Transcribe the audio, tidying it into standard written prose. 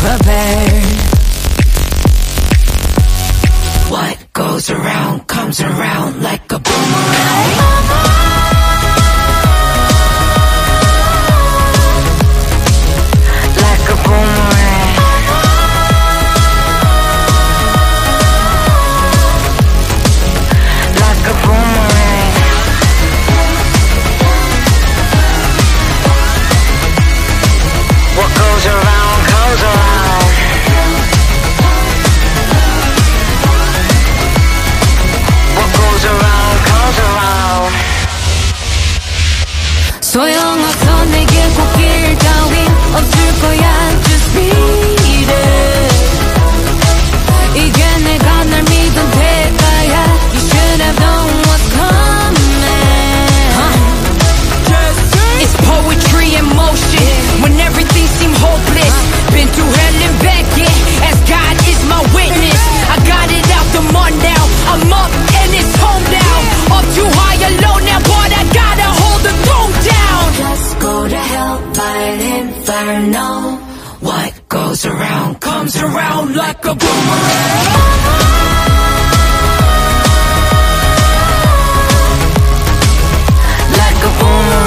prepared. What goes around comes around like a boomerang. Like a boomerang. Like a boomerang. What goes around comes around. What goes around comes around. 소용없어 내게 꽃길 따윈 없을 거야. Just beat it. 이게 내가 널 믿은 대가야. You should have known what's coming. It's poetry in motion when everything seemed hopeless. Been through hell and back, yeah, as God is my witness. I got it out the mud now. I'm up and it's home now. Up too high alone now, but I gotta hold the throne down. Let's go to hell by an inferno. What goes around comes around like a boomerang. Like a boomerang.